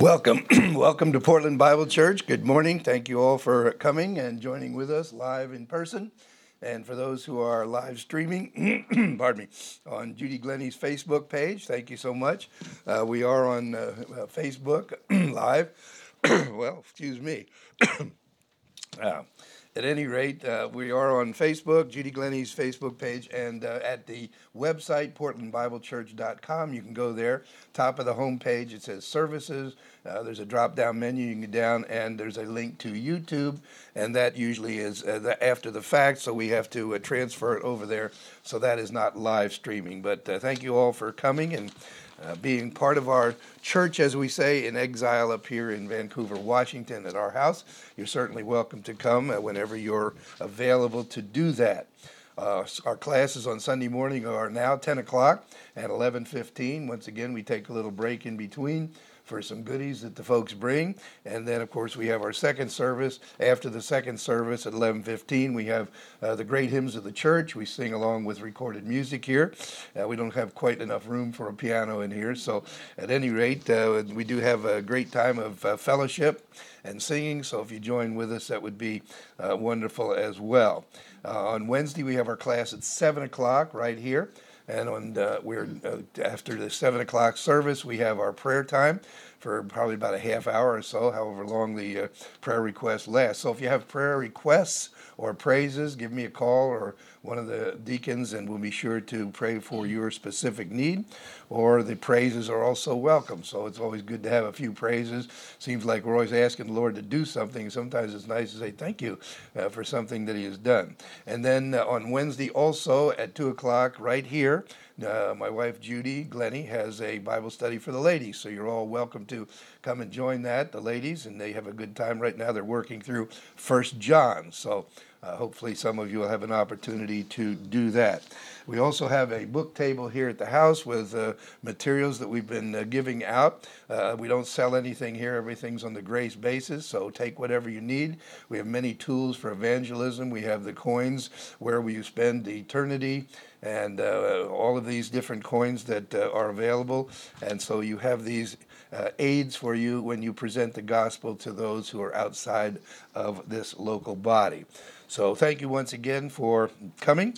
Welcome. Welcome to Portland Bible Church. Good morning. Thank you all for coming and joining with us live in person. And for those who are live streaming, pardon me, on Judy Glennie's Facebook page, thank you so much. We are on Facebook live. Well, excuse me. At any rate, we are on Facebook, Judy Glennie's Facebook page, and at the website, portlandbiblechurch.com. You can go there. Top of the home page, it says Services. There's a drop-down menu. You can go down, and there's a link to YouTube, and that usually is after the fact, so we have to transfer it over there. So that is not live streaming. But thank you all for coming and being part of our church, as we say, in exile up here in Vancouver, Washington, at our house. You're certainly welcome to come whenever you're available to do that. Our classes on Sunday morning are now 10 o'clock and 11:15. Once again, we take a little break in between for some goodies that the folks bring. And then, of course, we have our second service. After the second service at 11:15, we have the great hymns of the church. We sing along with recorded music here. We don't have quite enough room for a piano in here. So at any rate, we do have a great time of fellowship and singing. So if you join with us, that would be wonderful as well. On Wednesday, we have our class at 7 o'clock right here. And after the 7 o'clock service, we have our prayer time for probably about a half hour or so, however long the prayer request lasts. So if you have prayer requests or praises, give me a call or one of the deacons, and we'll be sure to pray for your specific need. Or the praises are also welcome. So it's always good to have a few praises. Seems like we're always asking the Lord to do something. Sometimes it's nice to say thank you for something that he has done. And then on Wednesday also at 2 o'clock right here, my wife Judy Glennie has a Bible study for the ladies. So you're all welcome to come and join that, the ladies, and they have a good time right now. They're working through 1 John. So hopefully some of you will have an opportunity to do that. We also have a book table here at the house with materials that we've been giving out. We don't sell anything here. Everything's on the grace basis, so take whatever you need. We have many tools for evangelism. We have the coins, Where Will You Spend Eternity, and all of these different coins that are available. And so you have these aids for you when you present the gospel to those who are outside of this local body. So thank you once again for coming.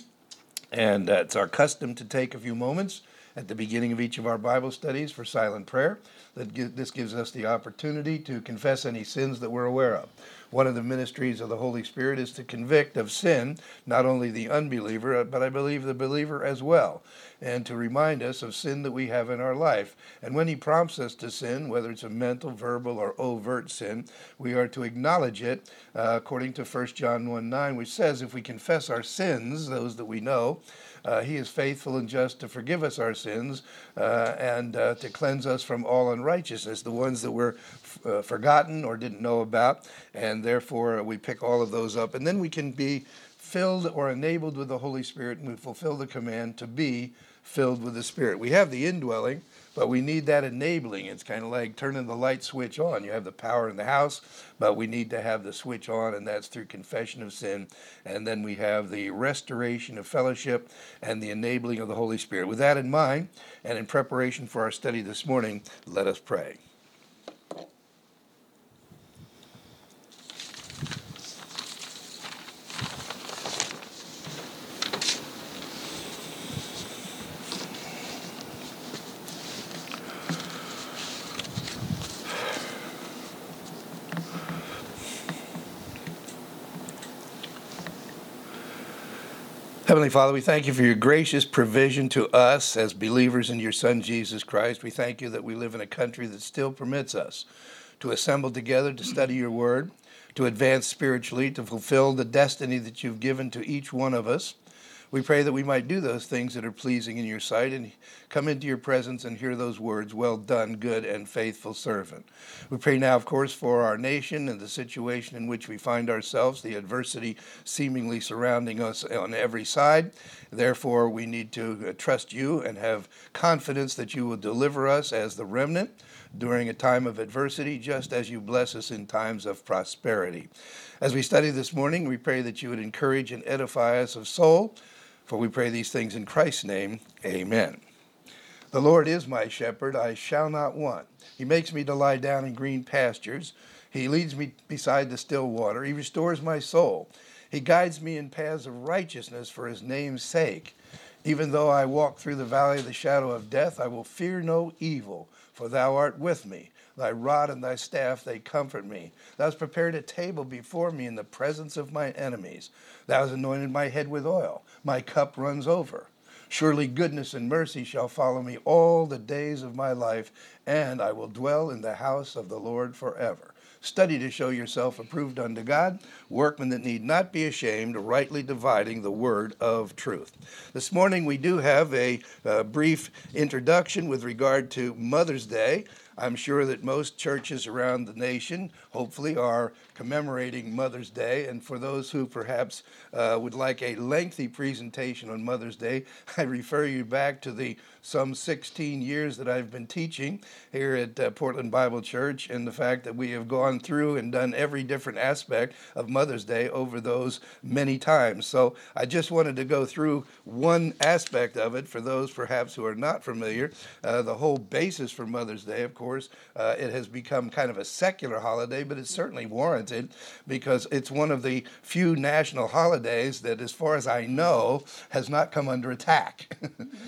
And it's our custom to take a few moments at the beginning of each of our Bible studies for silent prayer. This gives us the opportunity to confess any sins that we're aware of. One of the ministries of the Holy Spirit is to convict of sin, not only the unbeliever, but I believe the believer as well, and to remind us of sin that we have in our life. And when he prompts us to sin, whether it's a mental, verbal, or overt sin, we are to acknowledge it according to 1 John 1:9, which says, if we confess our sins, those that we know, he is faithful and just to forgive us our sins and to cleanse us from all unrighteousness, the ones that were forgotten or didn't know about, and therefore we pick all of those up. And then we can be filled or enabled with the Holy Spirit, and we fulfill the command to be filled with the Spirit. We have the indwelling, but we need that enabling. It's kind of like turning the light switch on. You have the power in the house, but we need to have the switch on, and that's through confession of sin. And then we have the restoration of fellowship and the enabling of the Holy Spirit. With that in mind, and in preparation for our study this morning, let us pray. Heavenly Father, we thank you for your gracious provision to us as believers in your Son, Jesus Christ. We thank you that we live in a country that still permits us to assemble together to study your word, to advance spiritually, to fulfill the destiny that you've given to each one of us. We pray that we might do those things that are pleasing in your sight and come into your presence and hear those words, well done, good and faithful servant. We pray now, of course, for our nation and the situation in which we find ourselves, the adversity seemingly surrounding us on every side. Therefore, we need to trust you and have confidence that you will deliver us as the remnant during a time of adversity, just as you bless us in times of prosperity. As we study this morning, we pray that you would encourage and edify us of soul, for we pray these things in Christ's name. Amen. The Lord is my shepherd, I shall not want. He makes me to lie down in green pastures. He leads me beside the still water. He restores my soul. He guides me in paths of righteousness for his name's sake. Even though I walk through the valley of the shadow of death, I will fear no evil, for thou art with me. Thy rod and thy staff, they comfort me. Thou hast prepared a table before me in the presence of my enemies. Thou hast anointed my head with oil. My cup runs over. Surely goodness and mercy shall follow me all the days of my life, and I will dwell in the house of the Lord forever. Study to show yourself approved unto God, workmen that need not be ashamed, rightly dividing the word of truth. This morning we do have a brief introduction with regard to Mother's Day. I'm sure that most churches around the nation, hopefully, are commemorating Mother's Day. And for those who perhaps would like a lengthy presentation on Mother's Day, I refer you back to the some 16 years that I've been teaching here at Portland Bible Church, and the fact that we have gone through and done every different aspect of Mother's Day over those many times. So I just wanted to go through one aspect of it for those perhaps who are not familiar. The whole basis for Mother's Day, of course, it has become kind of a secular holiday, but it's certainly warranted because it's one of the few national holidays that, as far as I know, has not come under attack.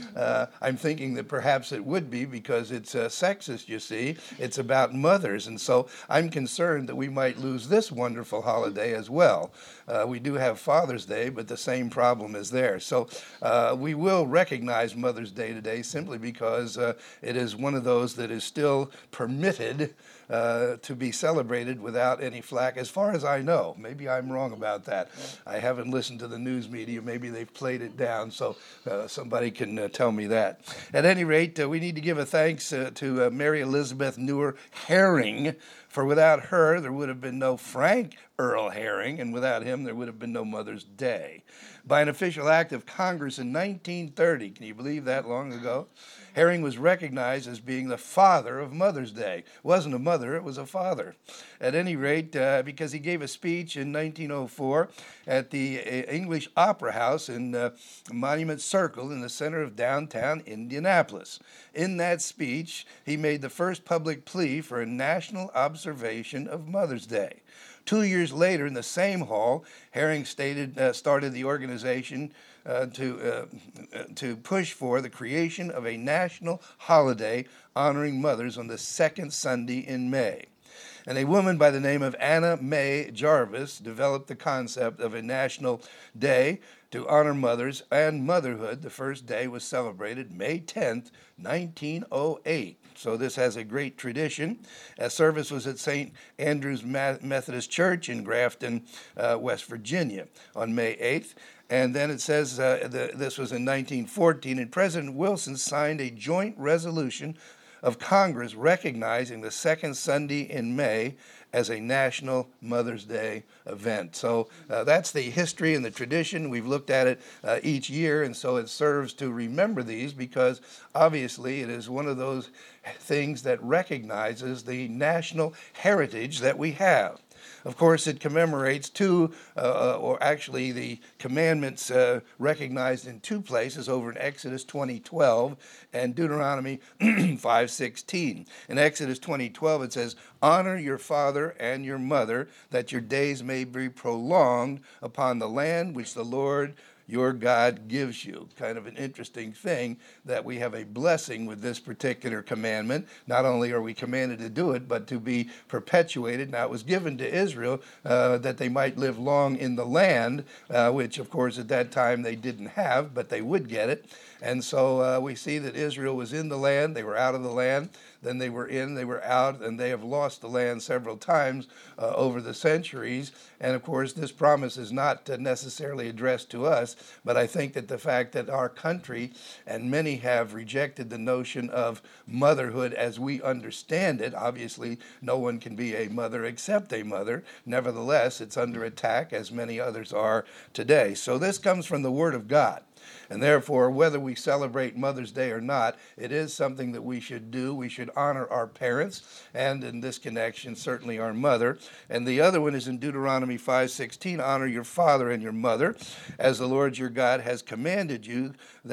I'm thinking that perhaps it would be because it's sexist, you see. It's about mothers, and so I'm concerned that we might lose this wonderful holiday as well. We do have Father's Day, but the same problem is there. So we will recognize Mother's Day today simply because it is one of those that is still permitted to be celebrated without any flack, as far as I know. Maybe I'm wrong about that. I haven't listened to the news media. Maybe they've played it down, so somebody can tell me that. At any rate, we need to give a thanks to Mary Elizabeth Newer Herring, for without her, there would have been no Frank Earl Herring, and without him, there would have been no Mother's Day. By an official act of Congress in 1930, can you believe that long ago? Herring was recognized as being the father of Mother's Day. It wasn't a mother, it was a father. At any rate, because he gave a speech in 1904 at the English Opera House in Monument Circle in the center of downtown Indianapolis. In that speech, he made the first public plea for a national observation of Mother's Day. 2 years later, in the same hall, Herring started the organization to push for the creation of a national holiday honoring mothers on the second Sunday in May. And a woman by the name of Anna May Jarvis developed the concept of a national day to honor mothers and motherhood. The first day was celebrated May 10th, 1908. So this has a great tradition. A service was at St. Andrew's Methodist Church in Grafton, West Virginia on May 8th. And then it says this was in 1914, and President Wilson signed a joint resolution of Congress recognizing the second Sunday in May as a National Mother's Day event. So that's the history and the tradition. We've looked at it each year, and so it serves to remember these because obviously it is one of those things that recognizes the national heritage that we have. Of course, it commemorates the commandments recognized in two places over in Exodus 20:12 and Deuteronomy 5:16. In Exodus 20:12, it says, "Honor your father and your mother, that your days may be prolonged upon the land which the Lord your God gives you." Kind of an interesting thing that we have a blessing with this particular commandment. Not only are we commanded to do it, but to be perpetuated. Now, it was given to Israel that they might live long in the land, which, of course, at that time they didn't have, but they would get it. And so we see that Israel was in the land, they were out of the land, then they were in, they were out, and they have lost the land several times over the centuries. And of course, this promise is not necessarily addressed to us, but I think that the fact that our country, and many have rejected the notion of motherhood as we understand it, obviously no one can be a mother except a mother. Nevertheless, it's under attack, as many others are today. So this comes from the Word of God. And therefore, whether we celebrate Mother's Day or not, it is something that we should do. We should honor our parents, and in this connection, certainly our mother. And the other one is in Deuteronomy 5:16, honor your father and your mother, as the Lord your God has commanded you,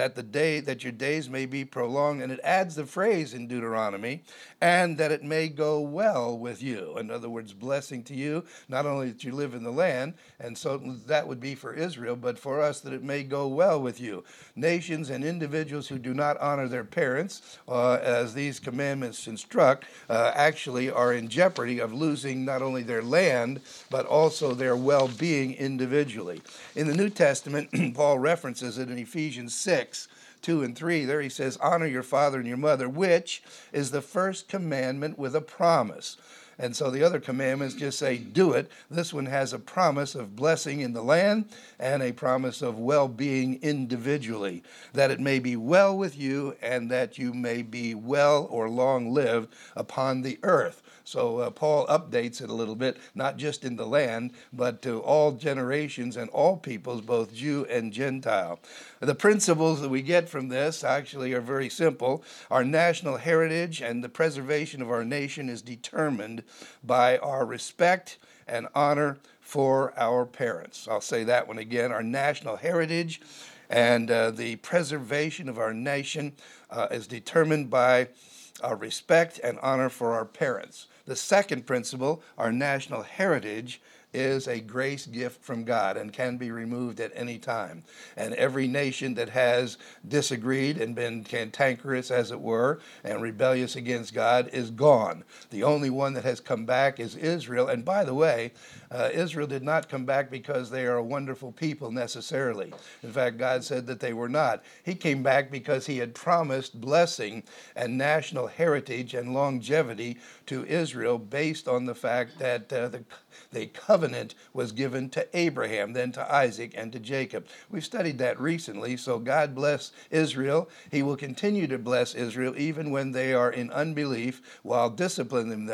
that your days may be prolonged. And it adds the phrase in Deuteronomy, and that it may go well with you. In other words, blessing to you, not only that you live in the land, and so that would be for Israel, but for us that it may go well with you. Nations and individuals who do not honor their parents, as these commandments instruct, actually are in jeopardy of losing not only their land, but also their well-being individually. In the New Testament, Paul references it in Ephesians 6:2 and 3. There he says, honor your father and your mother, which is the first commandment with a promise. And so the other commandments just say, do it. This one has a promise of blessing in the land and a promise of well-being individually, that it may be well with you and that you may be well or long-lived upon the earth. So Paul updates it a little bit, not just in the land, but to all generations and all peoples, both Jew and Gentile. The principles that we get from this actually are very simple. Our national heritage and the preservation of our nation is determined by our respect and honor for our parents. I'll say that one again. Our national heritage and the preservation of our nation is determined by our respect and honor for our parents. The second principle, our national heritage, is a grace gift from God and can be removed at any time. And every nation that has disagreed and been cantankerous, as it were, and rebellious against God is gone. The only one that has come back is Israel. And by the way, Israel did not come back because they are a wonderful people necessarily. In fact, God said that they were not. He came back because he had promised blessing and national heritage and longevity to Israel based on the fact that the covenant was given to Abraham, then to Isaac, and to Jacob. We've studied that recently, so God bless Israel. He will continue to bless Israel even when they are in unbelief while disciplining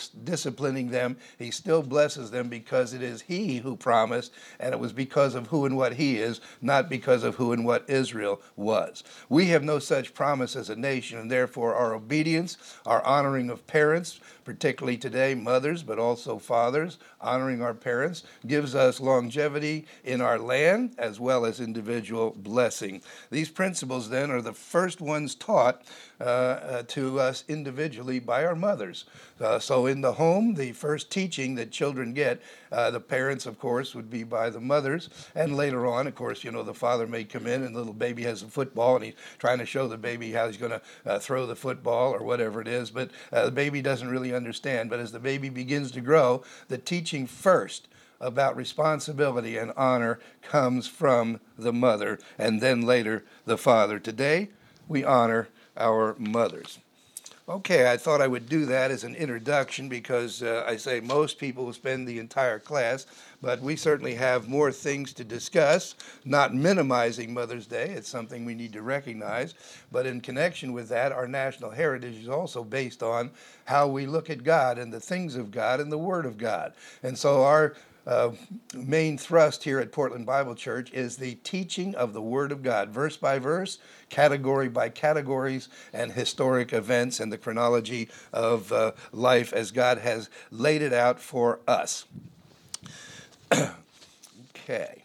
them. He still blesses them because it is he who promised, and it was because of who and what he is, not because of who and what Israel was. We have no such promise as a nation, and therefore our obedience, our honoring of parents, particularly today mothers, but also fathers, honoring our parents, gives us longevity in our land as well as individual blessing. These principles then are the first ones taught to us individually by our mothers. So in the home, the first teaching that children get, the parents, of course, would be by the mothers. And later on, of course, the father may come in and the little baby has a football and he's trying to show the baby how he's going to throw the football or whatever it is. But the baby doesn't really understand. But as the baby begins to grow, the teaching first about responsibility and honor comes from the mother and then later the father. Today, we honor our mothers. Okay, I thought I would do that as an introduction because I say most people will spend the entire class, but we certainly have more things to discuss, not minimizing Mother's Day. It's something we need to recognize. But in connection with that, our national heritage is also based on how we look at God and the things of God and the Word of God. And so our main thrust here at Portland Bible Church is the teaching of the Word of God, verse by verse, category by categories, and historic events and the chronology of life as God has laid it out for us. Okay.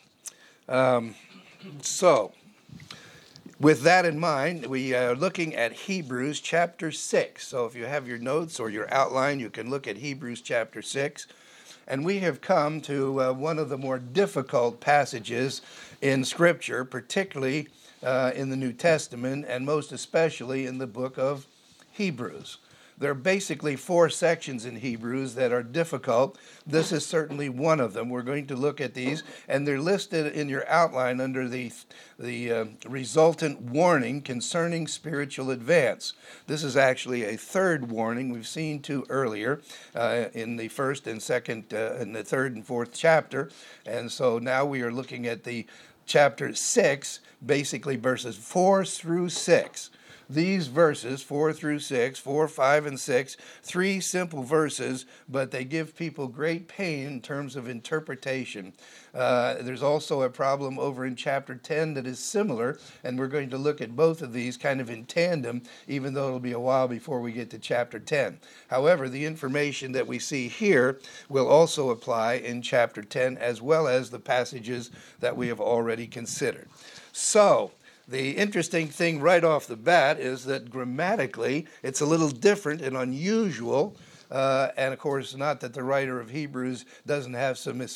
So, with that in mind, we are looking at Hebrews chapter 6. So if you have your notes or your outline, you can look at Hebrews chapter 6. And we have come to one of the more difficult passages in Scripture, particularly in the New Testament, and most especially in the book of Hebrews. There are basically 4 sections in Hebrews that are difficult. This is certainly one of them. We're going to look at these, and they're listed in your outline under the resultant warning concerning spiritual advance. This is actually a third warning. We've seen 2 earlier in the first and second, in the third and fourth chapter, and so now we are looking at the chapter 6, basically verses 4 through 6. these verses, 4 through 6, 4, 5, and 6, three simple verses, but they give people great pain in terms of interpretation. There's also a problem over in chapter 10 that is similar, and we're going to look at both of these kind of in tandem, even though it'll be a while before we get to chapter 10. However, the information that we see here will also apply in chapter 10, as well as the passages that we have already considered. So, the interesting thing right off the bat is that grammatically it's a little different and unusual. And of course, not that the writer of Hebrews doesn't have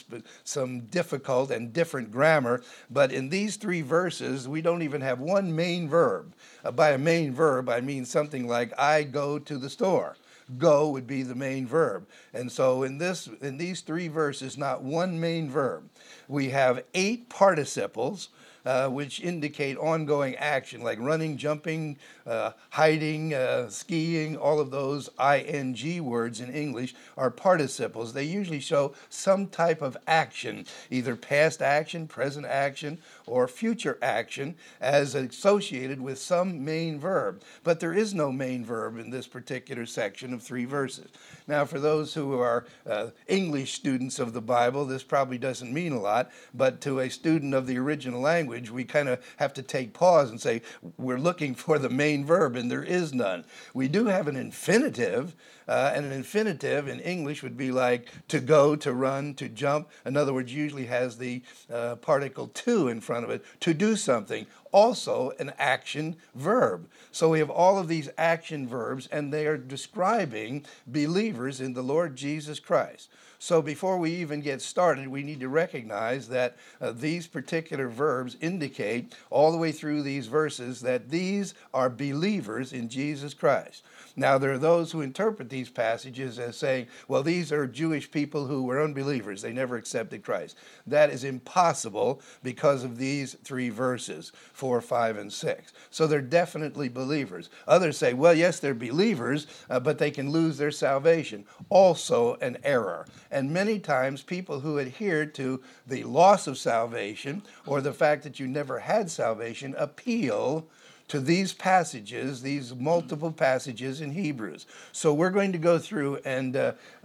some difficult and different grammar, but in these three verses, we don't even have one main verb. By a main verb, I mean something like, I go to the store. Go would be the main verb. And so in these three verses, not one main verb. We have 8 participles, which indicate ongoing action, like running, jumping, hiding, skiing. All of those ing words in English are participles. They usually show some type of action, either past action, present action, or future action, as associated with some main verb. But there is no main verb in this particular section of 3 verses. Now, for those who are English students of the Bible, this probably doesn't mean a lot, but to a student of the original language, we kind of have to take pause and say, we're looking for the main verb, and there is none. We do have an infinitive, and an infinitive in English would be like to go, to run, to jump. In other words, usually has the particle to in front of it, to do something. Also an action verb. So we have all of these action verbs, and they are describing believers in the Lord Jesus Christ. So before we even get started, we need to recognize that these particular verbs indicate all the way through these verses that these are believers in Jesus Christ. Now, there are those who interpret these passages as saying, well, these are Jewish people who were unbelievers. They never accepted Christ. That is impossible because of these 3 verses, 4, 5, and 6. So they're definitely believers. Others say, well, yes, they're believers, but they can lose their salvation. Also an error. And many times people who adhere to the loss of salvation or the fact that you never had salvation appeal to these passages, these multiple passages in Hebrews. So we're going to go through and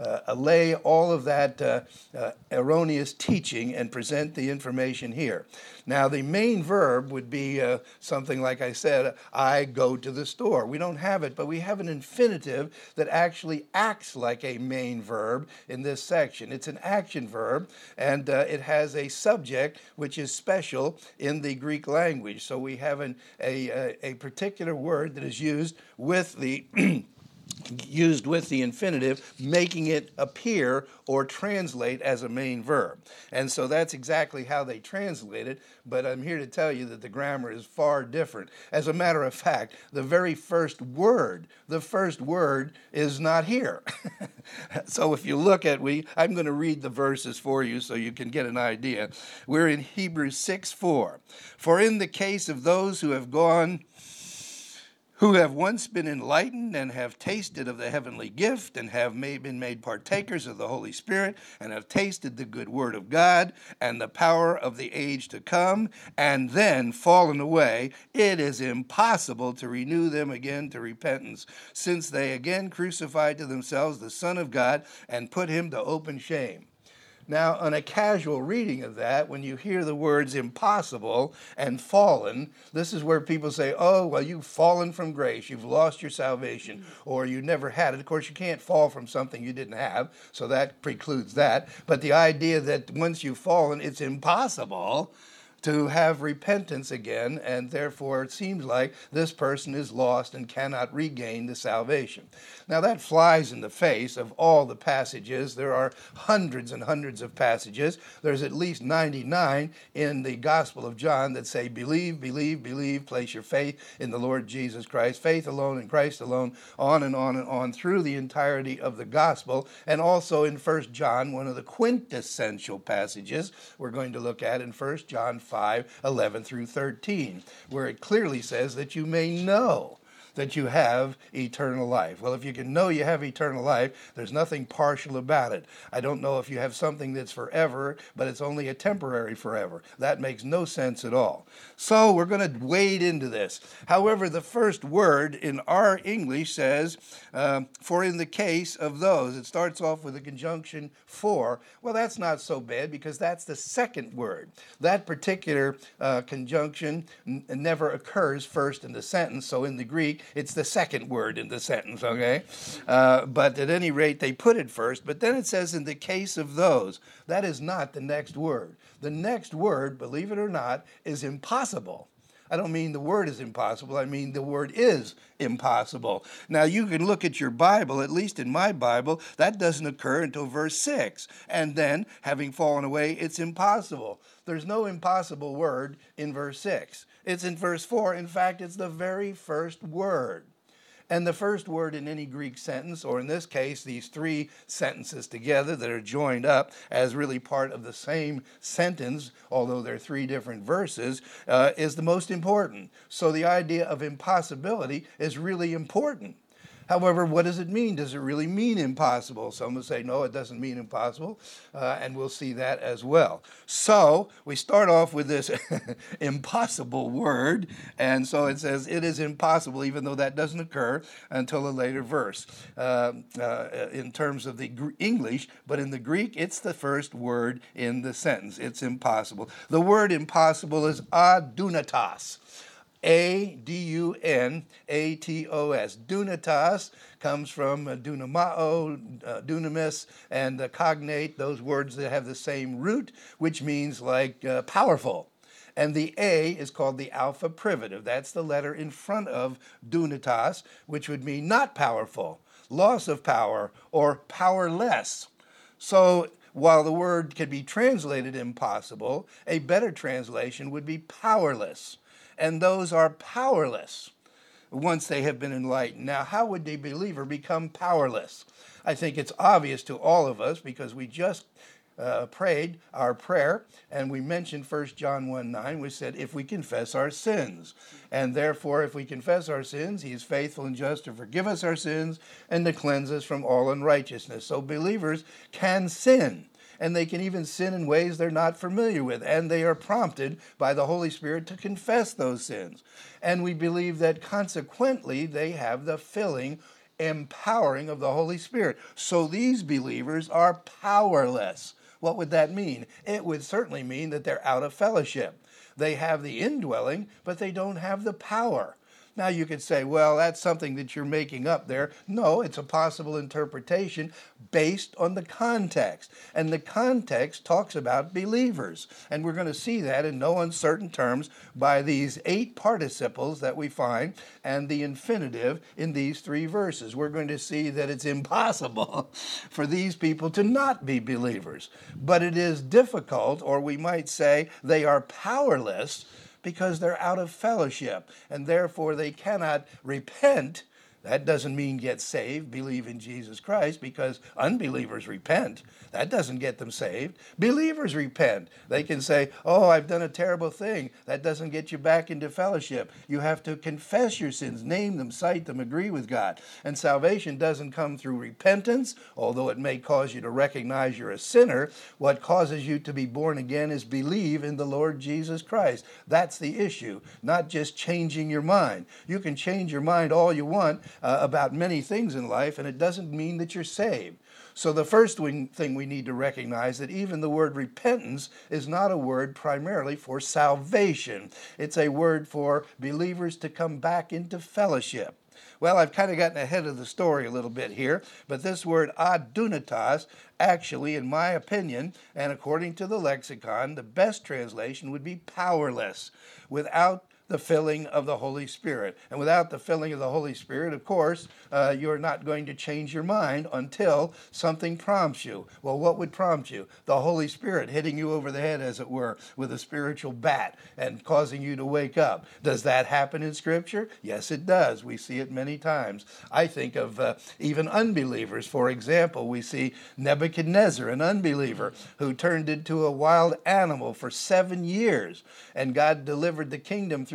allay all of that erroneous teaching and present the information here. Now, the main verb would be something like I said, I go to the store. We don't have it, but we have an infinitive that actually acts like a main verb in this section. It's an action verb, and it has a subject which is special in the Greek language. So we have a particular word that is used with the infinitive, making it appear or translate as a main verb. And so that's exactly how they translate it, but I'm here to tell you that the grammar is far different. As a matter of fact, the very first word is not here. So if you look at, I'm going to read the verses for you so you can get an idea. We're in Hebrews 6:4. For in the case of those who have once been enlightened and have tasted of the heavenly gift and have been made partakers of the Holy Spirit and have tasted the good word of God and the power of the age to come and then fallen away, it is impossible to renew them again to repentance, since they again crucified to themselves the Son of God and put him to open shame. Now, on a casual reading of that, when you hear the words impossible and fallen, this is where people say, oh, well, you've fallen from grace, you've lost your salvation, or you never had it. Of course, you can't fall from something you didn't have, so that precludes that. But the idea that once you've fallen, it's impossible to have repentance again, and therefore it seems like this person is lost and cannot regain the salvation. Now that flies in the face of all the passages. There are hundreds and hundreds of passages. There's at least 99 in the Gospel of John that say, believe, believe, believe, place your faith in the Lord Jesus Christ, faith alone in Christ alone, on and on and on through the entirety of the Gospel. And also in 1 John, one of the quintessential passages we're going to look at in 1 John 5:11 through 13, where it clearly says that you may know that you have eternal life. Well, if you can know you have eternal life, there's nothing partial about it. I don't know if you have something that's forever, but it's only a temporary forever. That makes no sense at all. So we're going to wade into this. However, the first word in our English says, for in the case of those. It starts off with a conjunction for. Well, that's not so bad because that's the second word. That particular conjunction never occurs first in the sentence, so in the Greek, it's the second word in the sentence, okay? But at any rate, they put it first, but then it says in the case of those. That is not the next word. The next word, believe it or not, is impossible. I don't mean the word is impossible. I mean the word is impossible. Now, you can look at your Bible, at least in my Bible, that doesn't occur until verse 6. And then, having fallen away, it's impossible. There's no impossible word in verse 6. It's in verse 4. In fact, it's the very first word. And the first word in any Greek sentence, or in this case, these three sentences together that are joined up as really part of the same sentence, although they're three different verses, is the most important. So the idea of impossibility is really important. However, what does it mean? Does it really mean impossible? Some will say, no, it doesn't mean impossible, and we'll see that as well. So we start off with this impossible word, and so it says it is impossible, even though that doesn't occur until a later verse in terms of the English, but in the Greek, it's the first word in the sentence. It's impossible. The word impossible is adunatos. A-D-U-N-A-T-O-S. Dunatos comes from dunamao, dunamis, and cognate, those words that have the same root, which means like powerful. And the A is called the alpha privative. That's the letter in front of dunatos, which would mean not powerful, loss of power, or powerless. So while the word can be translated impossible, a better translation would be powerless. And those are powerless once they have been enlightened. Now, how would a believer become powerless? I think it's obvious to all of us because we just prayed our prayer, and we mentioned 1 John 1:9, which said, if we confess our sins. And therefore, if we confess our sins, he is faithful and just to forgive us our sins and to cleanse us from all unrighteousness. So believers can sin. And they can even sin in ways they're not familiar with. And they are prompted by the Holy Spirit to confess those sins. And we believe that consequently they have the filling, empowering of the Holy Spirit. So these believers are powerless. What would that mean? It would certainly mean that they're out of fellowship. They have the indwelling, but they don't have the power. Now you could say, well, that's something that you're making up there. No, it's a possible interpretation based on the context. And the context talks about believers. And we're going to see that in no uncertain terms by these 8 participles that we find and the infinitive in these 3 verses. We're going to see that it's impossible for these people to not be believers. But it is difficult, or we might say they are powerless, because they're out of fellowship, and therefore they cannot repent. That doesn't mean get saved, believe in Jesus Christ, because unbelievers repent. That doesn't get them saved. Believers repent. They can say, oh, I've done a terrible thing. That doesn't get you back into fellowship. You have to confess your sins, name them, cite them, agree with God. And salvation doesn't come through repentance, although it may cause you to recognize you're a sinner. What causes you to be born again is believe in the Lord Jesus Christ. That's the issue, not just changing your mind. You can change your mind all you want about many things in life, and it doesn't mean that you're saved. So the first thing we need to recognize that even the word repentance is not a word primarily for salvation. It's a word for believers to come back into fellowship. Well, I've kind of gotten ahead of the story a little bit here, but this word adunatos, actually, in my opinion, and according to the lexicon, the best translation would be powerless, without the filling of the Holy Spirit. And without the filling of the Holy Spirit, of course, you're not going to change your mind until something prompts you. Well, what would prompt you? The Holy Spirit hitting you over the head, as it were, with a spiritual bat and causing you to wake up. Does that happen in Scripture? Yes, it does. We see it many times. I think of even unbelievers. For example, we see Nebuchadnezzar, an unbeliever, who turned into a wild animal for 7 years, and God delivered the kingdom through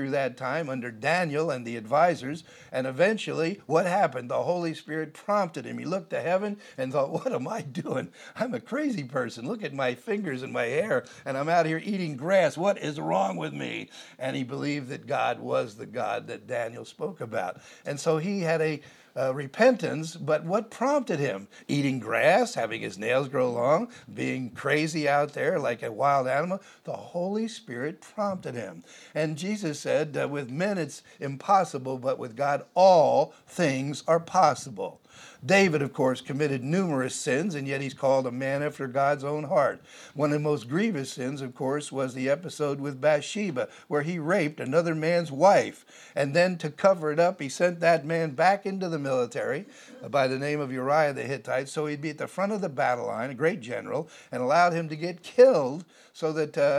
through that time under Daniel and the advisors. And eventually, what happened? The Holy Spirit prompted him. He looked to heaven and thought, what am I doing? I'm a crazy person. Look at my fingers and my hair, and I'm out here eating grass. What is wrong with me? And he believed that God was the God that Daniel spoke about. And so he had a repentance, but what prompted him? Eating grass, having his nails grow long, being crazy out there like a wild animal. The Holy Spirit prompted him. And Jesus said, with men it's impossible, but with God all things are possible. David, of course, committed numerous sins, and yet he's called a man after God's own heart. One of the most grievous sins, of course, was the episode with Bathsheba, where he raped another man's wife. And then to cover it up, he sent that man back into the military by the name of Uriah the Hittite, so he'd be at the front of the battle line, a great general, and allowed him to get killed so that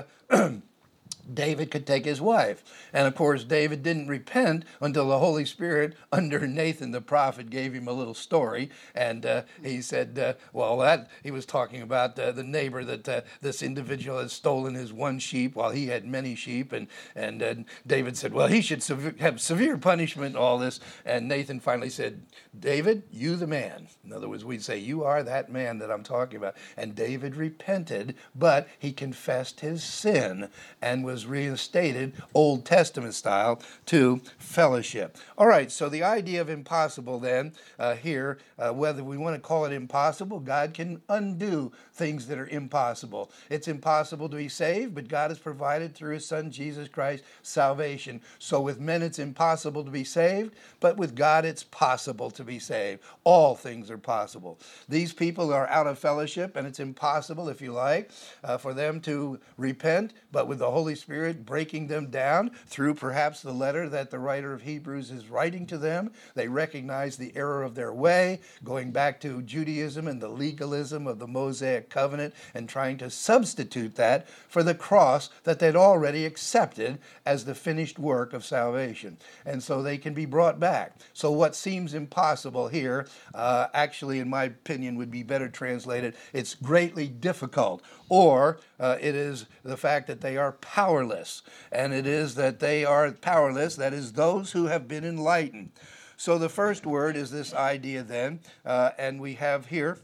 David could take his wife. And of course, David didn't repent until the Holy Spirit, under Nathan the prophet, gave him a little story. And he said, he was talking about the neighbor that this individual had stolen his one sheep while he had many sheep. And David said, well, he should have severe punishment and all this. And Nathan finally said, David, you the man. In other words, we'd say, you are that man that I'm talking about. And David repented, but he confessed his sin and was reinstated, Old Testament style, to fellowship. All right, so the idea of impossible then, here, whether we want to call it impossible, God can undo things that are impossible. It's impossible to be saved, but God has provided through his Son, Jesus Christ, salvation. So with men it's impossible to be saved, but with God it's possible to be saved. All things are possible. These people are out of fellowship, and it's impossible, if you like, for them to repent, but with the Holy Spirit breaking them down through perhaps the letter that the writer of Hebrews is writing to them, they recognize the error of their way, going back to Judaism and the legalism of the Mosaic covenant and trying to substitute that for the cross that they'd already accepted as the finished work of salvation. And so they can be brought back. So what seems impossible here, actually, in my opinion, would be better translated, it's greatly difficult, or it is the fact that they are powerless. And it is that they are powerless, that is, those who have been enlightened. So the first word is this idea then, and we have here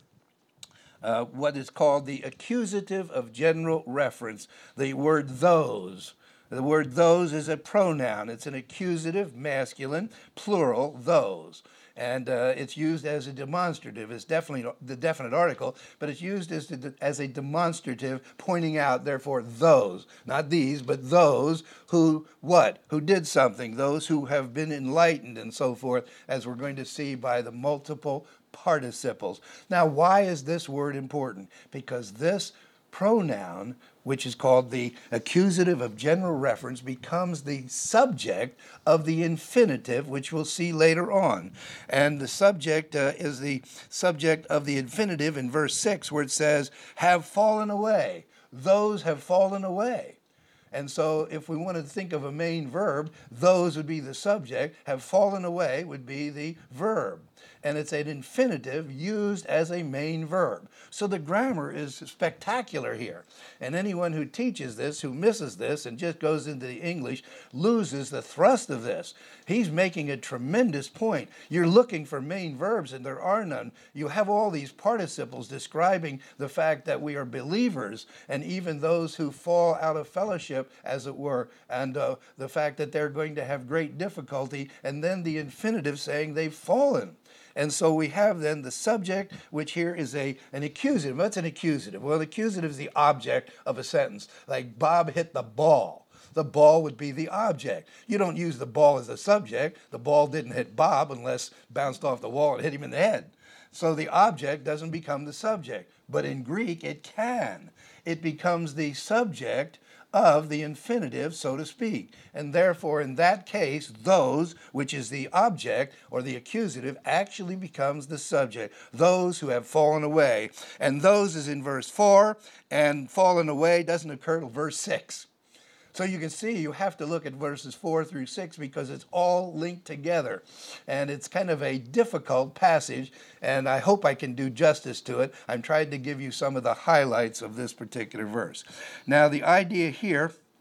what is called the accusative of general reference, the word those. The word those is a pronoun. It's an accusative, masculine, plural, those. And it's used as a demonstrative. It's definitely the definite article, but it's used as a demonstrative, pointing out, therefore, those, not these, but those who, what? Who did something, those who have been enlightened and so forth, as we're going to see by the multiple participles. Now, why is this word important? Because this pronoun, which is called the accusative of general reference, becomes the subject of the infinitive, which we'll see later on. And the subject is the subject of the infinitive in verse 6, where it says, have fallen away. Those have fallen away. And so if we wanted to think of a main verb, those would be the subject, have fallen away would be the verb. And it's an infinitive used as a main verb. So the grammar is spectacular here. And anyone who teaches this, who misses this, and just goes into the English, loses the thrust of this. He's making a tremendous point. You're looking for main verbs, and there are none. You have all these participles describing the fact that we are believers, and even those who fall out of fellowship, as it were, and the fact that they're going to have great difficulty, and then the infinitive saying they've fallen. And so we have then the subject, which here is an accusative. What's an accusative? Well, an accusative is the object of a sentence. Like Bob hit the ball. The ball would be the object. You don't use the ball as a subject. The ball didn't hit Bob unless it bounced off the wall and hit him in the head. So the object doesn't become the subject. But in Greek, it can. It becomes the subject of the infinitive, so to speak. And therefore, in that case, those, which is the object or the accusative, actually becomes the subject. Those who have fallen away. And those is in verse 4, and fallen away doesn't occur till verse 6. So you can see you have to look at verses 4 through 6 because it's all linked together. And it's kind of a difficult passage, and I hope I can do justice to it. I'm trying to give you some of the highlights of this particular verse. Now, the idea here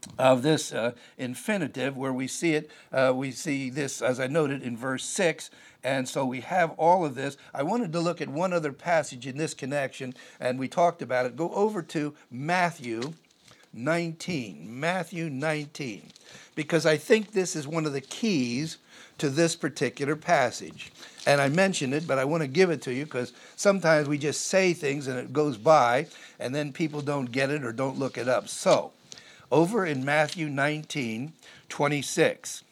of this infinitive, where we see it, we see this, as I noted, in verse 6. And so we have all of this. I wanted to look at one other passage in this connection, and we talked about it. Go over to Matthew 19. Matthew 19. Because I think this is one of the keys to this particular passage. And I mentioned it, but I want to give it to you because sometimes we just say things and it goes by, and then people don't get it or don't look it up. So, over in Matthew 19:26.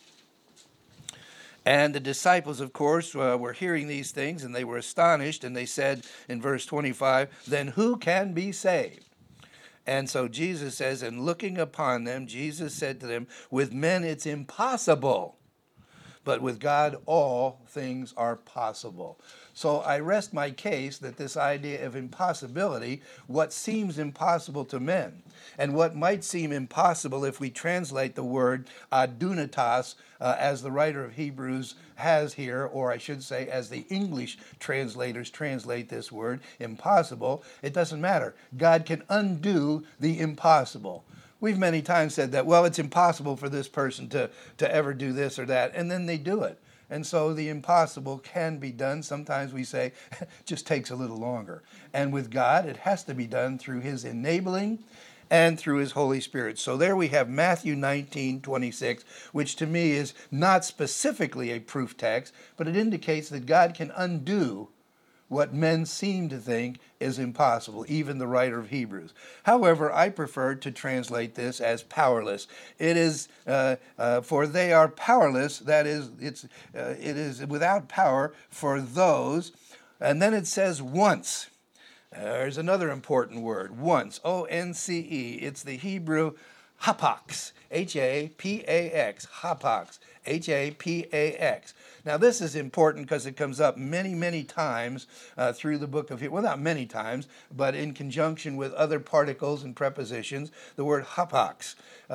And the disciples, of course, were hearing these things, and they were astonished, and they said in verse 25, "Then who can be saved?" And so Jesus says, and looking upon them, Jesus said to them, "With men it's impossible, but with God all things are possible." So I rest my case that this idea of impossibility, what seems impossible to men, and what might seem impossible if we translate the word adunatos, as the writer of Hebrews has here, or I should say as the English translators translate this word, impossible, it doesn't matter. God can undo the impossible. We've many times said that, well, it's impossible for this person to ever do this or that, and then they do it. And so the impossible can be done. Sometimes we say, it just takes a little longer. And with God, it has to be done through his enabling and through his Holy Spirit. So there we have Matthew 19:26, which to me is not specifically a proof text, but it indicates that God can undo what men seem to think is impossible, even the writer of Hebrews. However, I prefer to translate this as powerless. It is, for they are powerless, that is, it is without power for those, and then it says once. There's another important word, once, O-N-C-E. It's the Hebrew hapax, H-A-P-A-X, hapax, H-A-P-A-X. Now this is important because it comes up many, many times through the book of Hebrews. Well, not many times, but in conjunction with other particles and prepositions, the word hapax.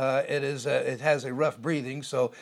It has a rough breathing, so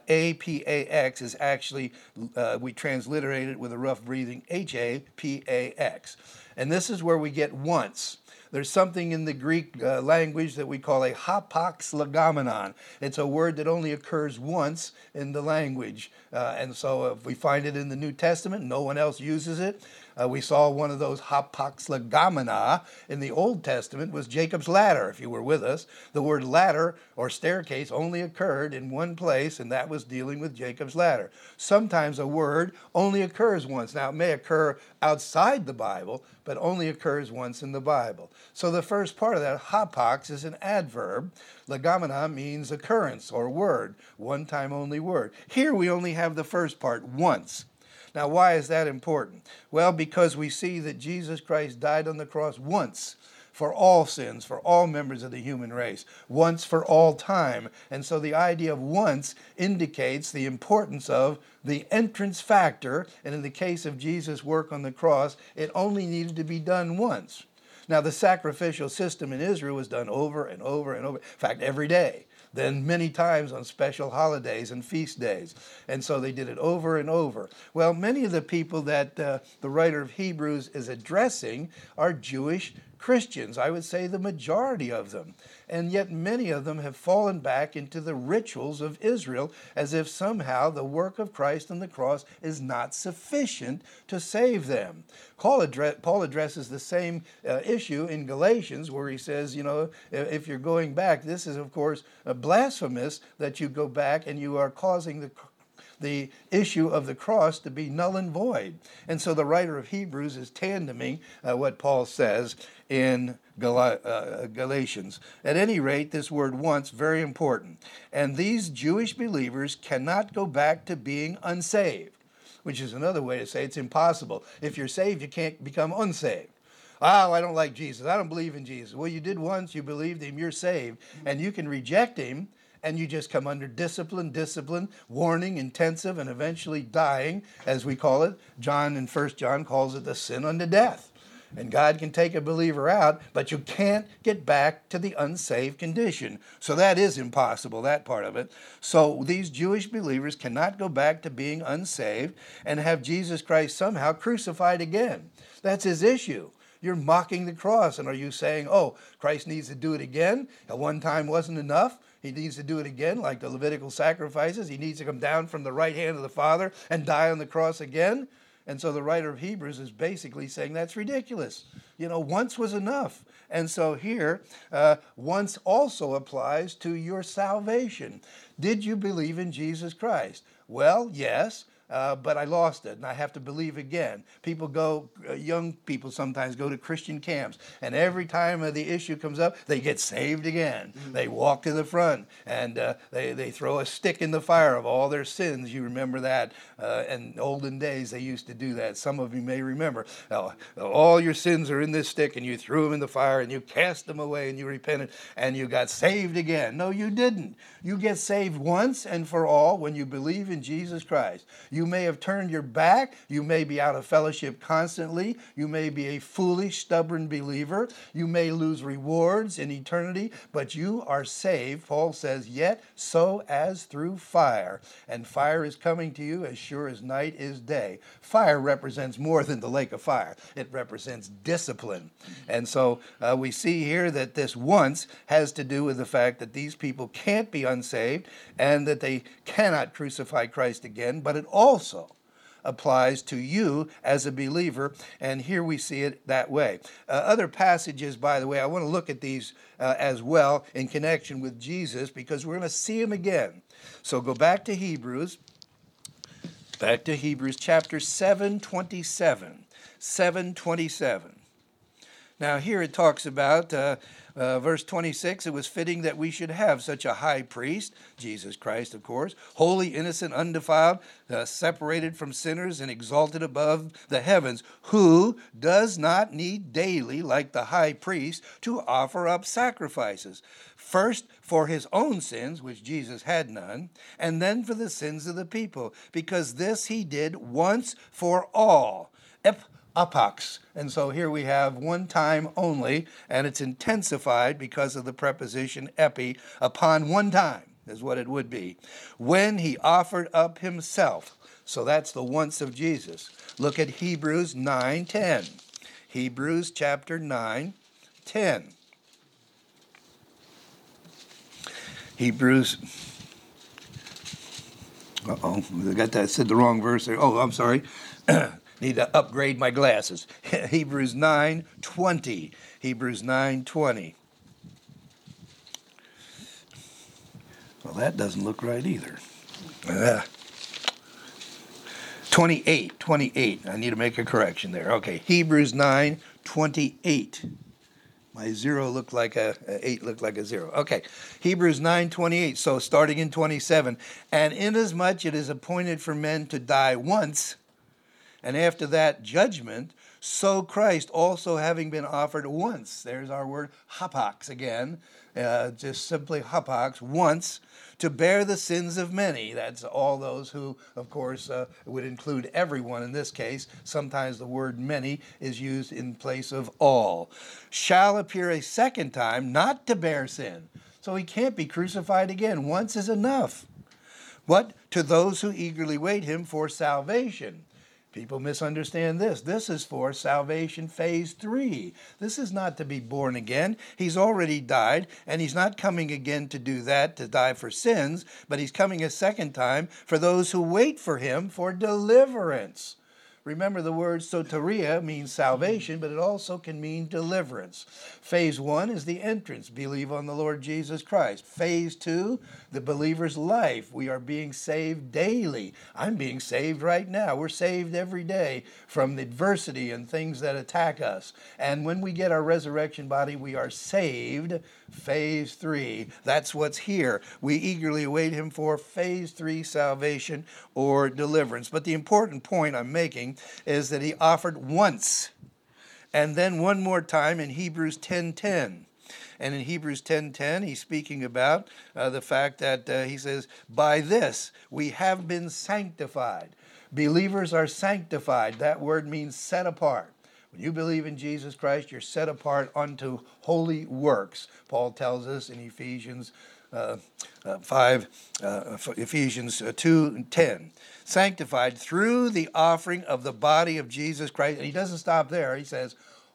A-P-A-X is actually, we transliterate it with a rough breathing, H-A-P-A-X. And this is where we get once. There's something in the Greek language that we call a hapax legomenon. It's a word that only occurs once in the language. And so if we find it in the New Testament, no one else uses it. We saw one of those hapax legomena in the Old Testament was Jacob's ladder, if you were with us. The word ladder or staircase only occurred in one place, and that was dealing with Jacob's ladder. Sometimes a word only occurs once. Now, it may occur outside the Bible, but only occurs once in the Bible. So the first part of that, hapax, is an adverb. Legomena means occurrence or word, one time only word. Here we only have the first part, once. Now, why is that important? Well, because we see that Jesus Christ died on the cross once for all sins, for all members of the human race, once for all time. And so the idea of once indicates the importance of the entrance factor. And in the case of Jesus' work on the cross, it only needed to be done once. Now, the sacrificial system in Israel was done over and over and over, in fact, every day. Then many times on special holidays and feast days. And so they did it over and over. Well, many of the people that the writer of Hebrews is addressing are Jewish Christians. I would say the majority of them. And yet many of them have fallen back into the rituals of Israel as if somehow the work of Christ on the cross is not sufficient to save them. Paul addresses the same issue in Galatians where he says, you know, if you're going back, this is of course blasphemous that you go back and you are causing the issue of the cross to be null and void. And so the writer of Hebrews is tandeming what Paul says in Galatians. At any rate, this word once, very important. And these Jewish believers cannot go back to being unsaved, which is another way to say it's impossible. If you're saved, you can't become unsaved. Oh, I don't like Jesus. I don't believe in Jesus. Well, you did once. You believed him. You're saved. And you can reject him, and you just come under discipline, warning, intensive, and eventually dying, as we call it. John in 1 John calls it the sin unto death. And God can take a believer out, but you can't get back to the unsaved condition. So that is impossible, that part of it. So these Jewish believers cannot go back to being unsaved and have Jesus Christ somehow crucified again. That's his issue. You're mocking the cross. And are you saying, oh, Christ needs to do it again? At one time wasn't enough. He needs to do it again, like the Levitical sacrifices. He needs to come down from the right hand of the Father and die on the cross again. And so the writer of Hebrews is basically saying that's ridiculous. Once was enough. And so here, once also applies to your salvation. Did you believe in Jesus Christ? Well, yes. But I lost it, and I have to believe again. Young people sometimes go to Christian camps, and every time the issue comes up, they get saved again. Mm-hmm. They walk to the front, and they throw a stick in the fire of all their sins. You remember that? In olden days, they used to do that. Some of you may remember. All your sins are in this stick, and you threw them in the fire, and you cast them away, and you repented, and you got saved again. No, you didn't. You get saved once and for all when you believe in Jesus Christ. You may have turned your back. You may be out of fellowship constantly. You may be a foolish, stubborn believer. You may lose rewards in eternity, but you are saved, Paul says, yet so as through fire. And fire is coming to you as sure as night is day. Fire represents more than the lake of fire. It represents discipline. And so we see here that this once has to do with the fact that these people can't be unsaved and that they cannot crucify Christ again, but it also applies to you as a believer, and here we see it that way. Other passages, by the way, I want to look at these as well in connection with Jesus, because we're going to see him again. So go back to Hebrews chapter 7:27. 7:27. Now here it talks about verse 26, it was fitting that we should have such a high priest, Jesus Christ, of course, holy, innocent, undefiled, separated from sinners and exalted above the heavens, who does not need daily, like the high priest, to offer up sacrifices, first for his own sins, which Jesus had none, and then for the sins of the people, because this he did once for all. Apox. And so here we have one time only, and it's intensified because of the preposition epi, upon one time is what it would be, when he offered up himself. So that's the once of Jesus. Look at Hebrews 9:10. Hebrews chapter 9:10. Hebrews. I said the wrong verse there. Oh, I'm sorry. Need to upgrade my glasses. Hebrews 9:20. Hebrews 9:20. Well, that doesn't look right either. 28. I need to make a correction there. Okay, Hebrews 9:28. My 0 looked like a 8 looked like a 0. Okay, Hebrews 9:28. So starting in 27. And inasmuch it is appointed for men to die once, and after that judgment, so Christ also having been offered once, there's our word hapax again, just simply hapax, once, to bear the sins of many. That's all those who, of course, would include everyone in this case. Sometimes the word many is used in place of all. Shall appear a second time, not to bear sin. So he can't be crucified again. Once is enough. But to those who eagerly wait him for salvation. People misunderstand this. This is for salvation phase 3. This is not to be born again. He's already died, and he's not coming again to do that, to die for sins, but he's coming a second time for those who wait for him for deliverance. Remember, the word soteria means salvation, but it also can mean deliverance. Phase 1 is the entrance, believe on the Lord Jesus Christ. Phase 2, the believer's life. We are being saved daily. I'm being saved right now. We're saved every day from adversity and things that attack us. And when we get our resurrection body, we are saved. Phase 3, that's what's here. We eagerly await him for phase 3 salvation or deliverance. But the important point I'm making is that he offered once, and then one more time in Hebrews 10:10. And in Hebrews 10:10, he's speaking about the fact that he says, by this we have been sanctified. Believers are sanctified. That word means set apart. When you believe in Jesus Christ, you're set apart unto holy works. Paul tells us in Ephesians 2:10. Sanctified through the offering of the body of Jesus Christ. And he doesn't stop there. He says,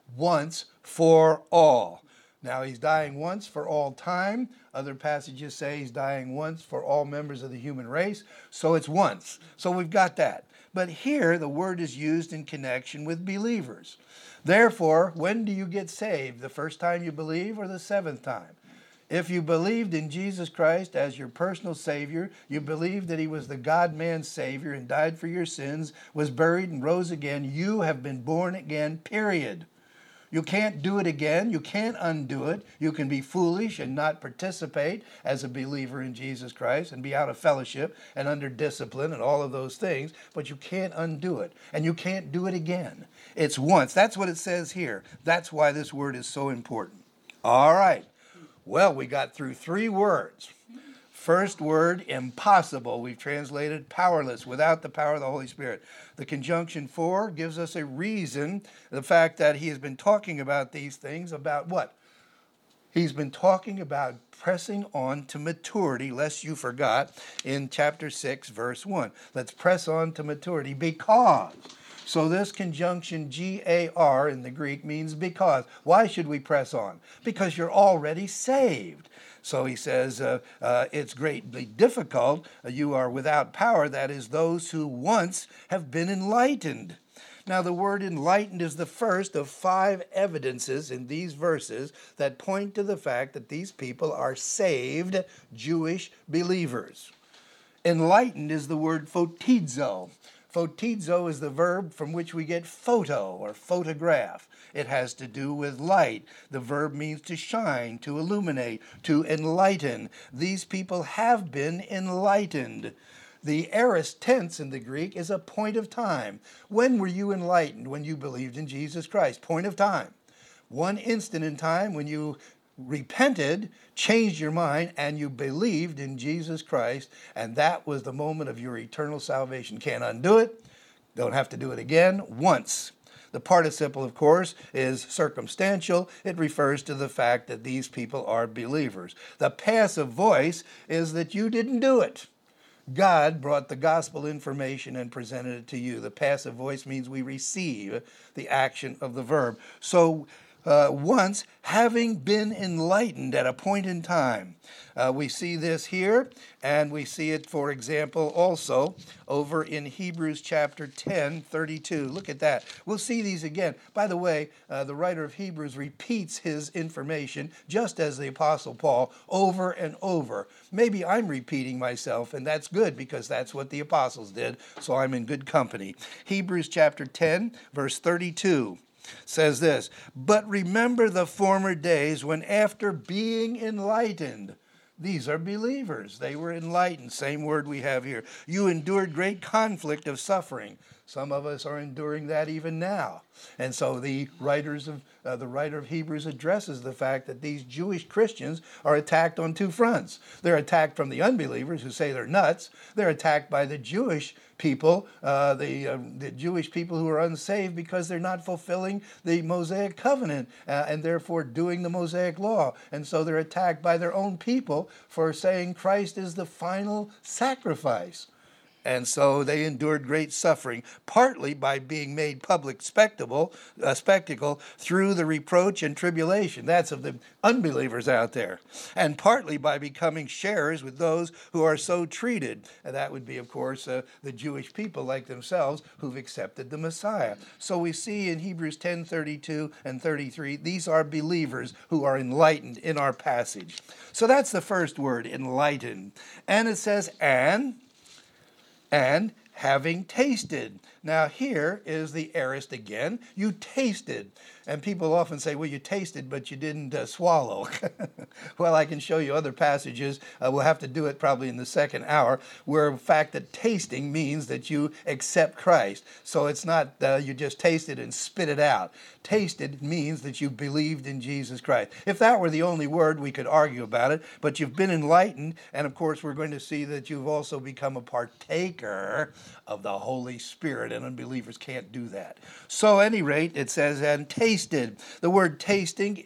once for all. Now, he's dying once for all time. Other passages say he's dying once for all members of the human race. So it's once. So we've got that. But here, the word is used in connection with believers. Therefore, when do you get saved? The first time you believe or the seventh time? If you believed in Jesus Christ as your personal Savior, you believed that he was the God-man Savior and died for your sins, was buried and rose again, you have been born again, period. You can't do it again. You can't undo it. You can be foolish and not participate as a believer in Jesus Christ and be out of fellowship and under discipline and all of those things, but you can't undo it. And you can't do it again. It's once. That's what it says here. That's why this word is so important. All right. Well, we got through 3 words. First word, impossible. We've translated powerless, without the power of the Holy Spirit. The conjunction for gives us a reason, the fact that he has been talking about these things, about what? He's been talking about pressing on to maturity, lest you forgot, in chapter 6, verse 1. Let's press on to maturity because. So this conjunction G-A-R in the Greek means because. Why should we press on? Because you're already saved. So he says, it's greatly difficult. You are without power. That is, those who once have been enlightened. Now, the word enlightened is the first of 5 evidences in these verses that point to the fact that these people are saved Jewish believers. Enlightened is the word photizo. Photizo is the verb from which we get photo or photograph. It has to do with light. The verb means to shine, to illuminate, to enlighten. These people have been enlightened. The aorist tense in the Greek is a point of time. When were you enlightened? When you believed in Jesus Christ. Point of time. One instant in time when you repented, changed your mind, and you believed in Jesus Christ, and that was the moment of your eternal salvation. Can't undo it. Don't have to do it again. Once. The participle, of course, is circumstantial. It refers to the fact that these people are believers. The passive voice is that you didn't do it. God brought the gospel information and presented it to you. The passive voice means we receive the action of the verb. So once having been enlightened at a point in time. We see this here, and we see it, for example, also over in Hebrews chapter 10, 32. Look at that. We'll see these again. By the way, the writer of Hebrews repeats his information, just as the Apostle Paul, over and over. Maybe I'm repeating myself, and that's good because that's what the apostles did, so I'm in good company. Hebrews chapter 10, verse 32. Says this, but remember the former days when after being enlightened, these are believers, they were enlightened, same word we have here, you endured great conflict of suffering. Some of us are enduring that even now. And so the writer of Hebrews addresses the fact that these Jewish Christians are attacked on 2 fronts. They're attacked from the unbelievers who say they're nuts. They're attacked by the Jewish people, the Jewish people who are unsaved because they're not fulfilling the Mosaic covenant and therefore doing the Mosaic law. And so they're attacked by their own people for saying Christ is the final sacrifice. And so they endured great suffering, partly by being made public spectacle through the reproach and tribulation. That's of the unbelievers out there. And partly by becoming sharers with those who are so treated. And that would be, of course, the Jewish people like themselves who've accepted the Messiah. So we see in Hebrews 10, 32 and 33, these are believers who are enlightened in our passage. So that's the first word, enlightened. And it says, and having tasted. Now here is the aorist again. You tasted. And people often say, well, you tasted, but you didn't swallow. Well, I can show you other passages. We'll have to do it probably in the second hour, where in fact that tasting means that you accept Christ. So it's not you just tasted and spit it out. Tasted means that you believed in Jesus Christ. If that were the only word, we could argue about it, but you've been enlightened, and of course we're going to see that you've also become a partaker of the Holy Spirit, and unbelievers can't do that. So at any rate, it says, and tasted. The word tasted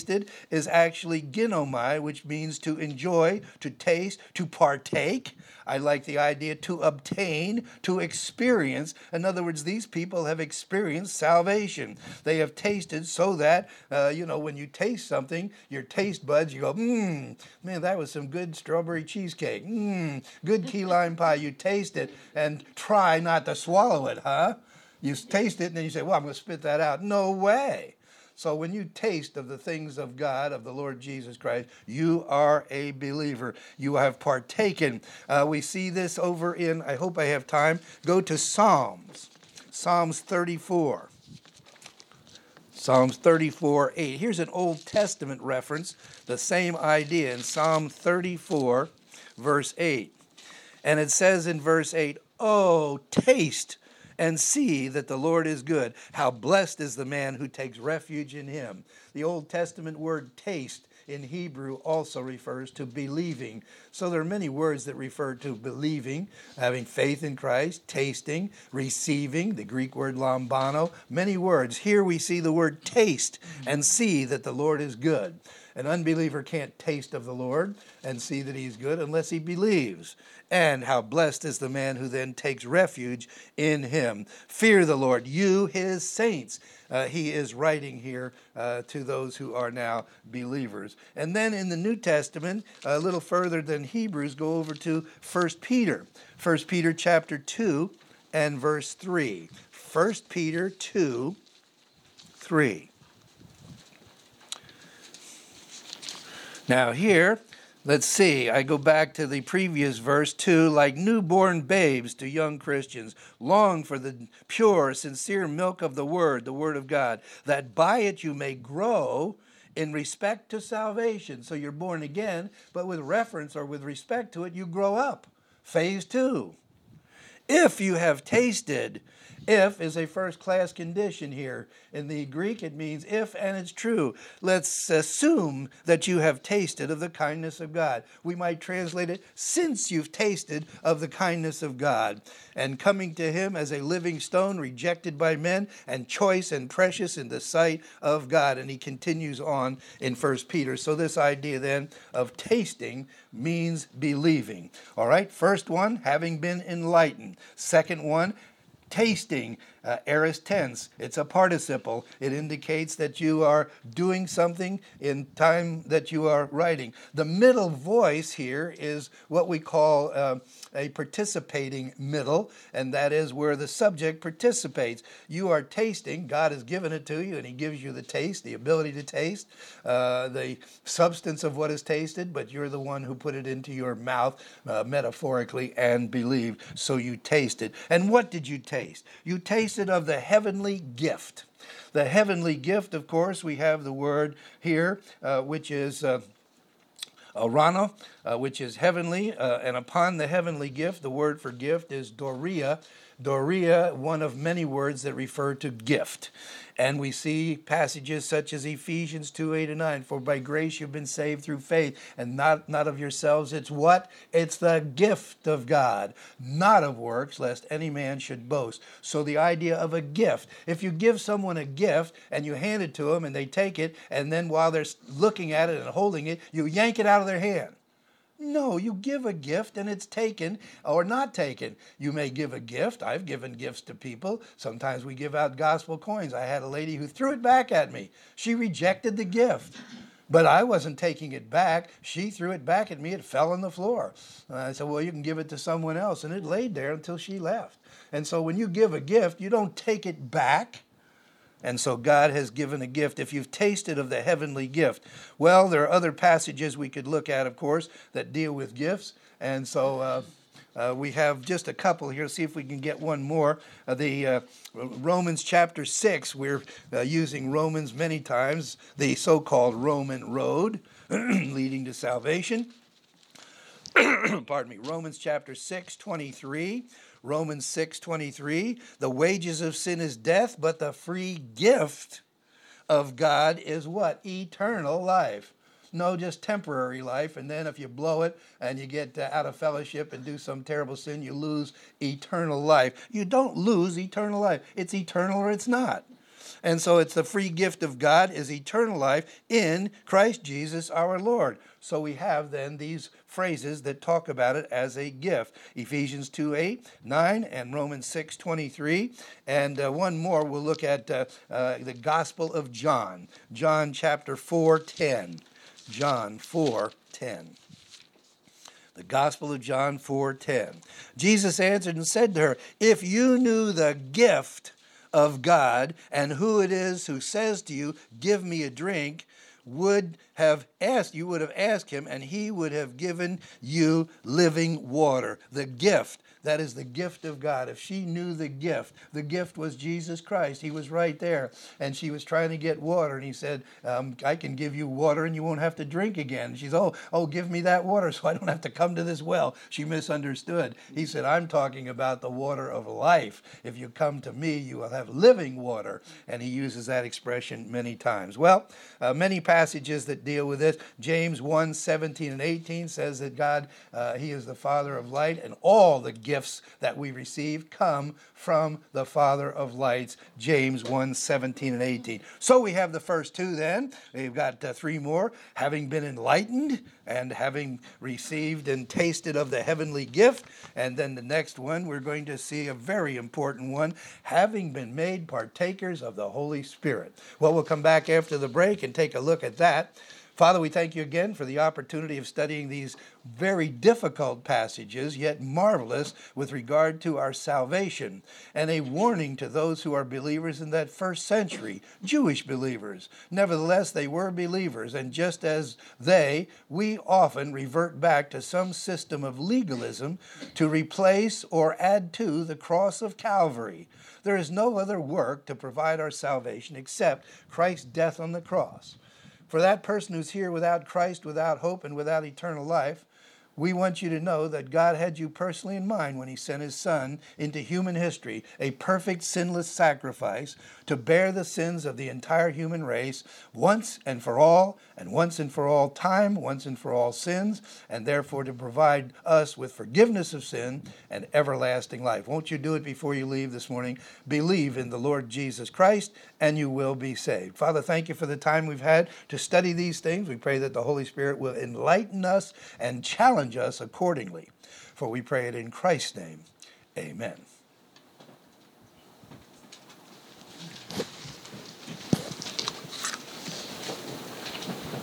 is actually ginomai, which means to enjoy, to taste, to partake. I like the idea to obtain, to experience. In other words, these people have experienced salvation. They have tasted so that, when you taste something, your taste buds, you go, man, that was some good strawberry cheesecake. Good key lime pie. You taste it and try not to swallow it, huh? You taste it and then you say, well, I'm going to spit that out. No way. So when you taste of the things of God, of the Lord Jesus Christ, you are a believer. You have partaken. We see this over in, I hope I have time, go to Psalms. Psalms 34. Psalms 34:8. Here's an Old Testament reference, the same idea in Psalm 34, verse 8. And it says in verse 8, oh, taste and see that the Lord is good. How blessed is the man who takes refuge in him. The Old Testament word taste in Hebrew also refers to believing. So there are many words that refer to believing, having faith in Christ, tasting, receiving, the Greek word lambano, many words. Here we see the word taste and see that the Lord is good. An unbeliever can't taste of the Lord and see that he's good unless he believes. And how blessed is the man who then takes refuge in him. Fear the Lord, you his saints. He is writing here to those who are now believers. And then in the New Testament, a little further than Hebrews, go over to 1 Peter. 1 Peter chapter 2 and verse 3. 1 Peter 2, 3. Now here, let's see, I go back to the previous verse 2, like newborn babes to young Christians, long for the pure, sincere milk of the word of God, that by it you may grow in respect to salvation. So you're born again, but with reference or with respect to it, you grow up. Phase 2. If you have tasted. If is a first-class condition here. In the Greek, it means if, and it's true. Let's assume that you have tasted of the kindness of God. We might translate it, since you've tasted of the kindness of God, and coming to him as a living stone, rejected by men, and choice and precious in the sight of God. And he continues on in 1 Peter. So this idea then of tasting means believing. All right, first one, having been enlightened. Second one, tasting, aorist tense. It's a participle. It indicates that you are doing something in time that you are writing. The middle voice here is what we call a participating middle, and that is where the subject participates. You are tasting. God has given it to you, and he gives you the taste, the ability to taste, the substance of what is tasted, but you're the one who put it into your mouth, metaphorically, and believe. So you taste it. And what did you taste? You tasted of the heavenly gift. The heavenly gift, of course, we have the word here, which is arano, which is heavenly. And upon the heavenly gift, the word for gift is doria. Doria, one of many words that refer to gift. And we see passages such as Ephesians 2:8-9, for by grace you've been saved through faith, and not of yourselves. It's what? It's the gift of God, not of works, lest any man should boast. So the idea of a gift. If you give someone a gift and you hand it to them and they take it, and then while they're looking at it and holding it, you yank it out of their hand. No, you give a gift and it's taken or not taken. You may give a gift. I've given gifts to people. Sometimes we give out gospel coins. I had a lady who threw it back at me. She rejected the gift. But I wasn't taking it back. She threw it back at me. It fell on the floor. I said, well, you can give it to someone else. And it laid there until she left. And so when you give a gift, you don't take it back. And so God has given a gift. If you've tasted of the heavenly gift. Well, there are other passages we could look at, of course, that deal with gifts. And so we have just a couple here. See if we can get one more. Romans chapter 6, we're using Romans many times, the so-called Roman road leading to salvation. Pardon me. Romans chapter 6:23. Romans 6:23, the wages of sin is death, but the free gift of God is what? Eternal life. No, just temporary life. And then if you blow it and you get out of fellowship and do some terrible sin, you lose eternal life. You don't lose eternal life. It's eternal or it's not. And so it's the free gift of God is eternal life in Christ Jesus our Lord. So we have then these phrases that talk about it as a gift. Ephesians 2:8, 9, and Romans 6:23. And one more, we'll look at the Gospel of John. John chapter 4:10. John 4:10. The Gospel of John 4:10. Jesus answered and said to her, if you knew the gift of God and who it is who says to you, give me a drink, you would have asked him, and he would have given you living water. The gift, that is the gift of God. If she knew the gift was Jesus Christ. He was right there, and she was trying to get water, and he said, I can give you water, and you won't have to drink again. She's, oh, give me that water so I don't have to come to this well. She misunderstood. He said, I'm talking about the water of life. If you come to me, you will have living water. And he uses that expression many times. Well, many passages that deal with this. James 1:17 and 18 says that God, he is the Father of light, and all the gifts that we receive come from the Father of lights. James 1:17 and 18. So we have the first two then. We've got three more. Having been enlightened and having received and tasted of the heavenly gift. And then the next one, we're going to see a very important one. Having been made partakers of the Holy Spirit. Well, we'll come back after the break and take a look at that. Father, we thank you again for the opportunity of studying these very difficult passages, yet marvelous with regard to our salvation, and a warning to those who are believers in that first century, Jewish believers. Nevertheless, they were believers, and just as we often revert back to some system of legalism to replace or add to the cross of Calvary. There is no other work to provide our salvation except Christ's death on the cross. For that person who's here without Christ, without hope, and without eternal life, we want you to know that God had you personally in mind when he sent his Son into human history, a perfect, sinless sacrifice to bear the sins of the entire human race once and for all time, once and for all sins, and therefore to provide us with forgiveness of sin and everlasting life. Won't you do it before you leave this morning? Believe in the Lord Jesus Christ, and you will be saved. Father, thank you for the time we've had to study these things. We pray that the Holy Spirit will enlighten us and challenge us accordingly. For we pray it in Christ's name. Amen.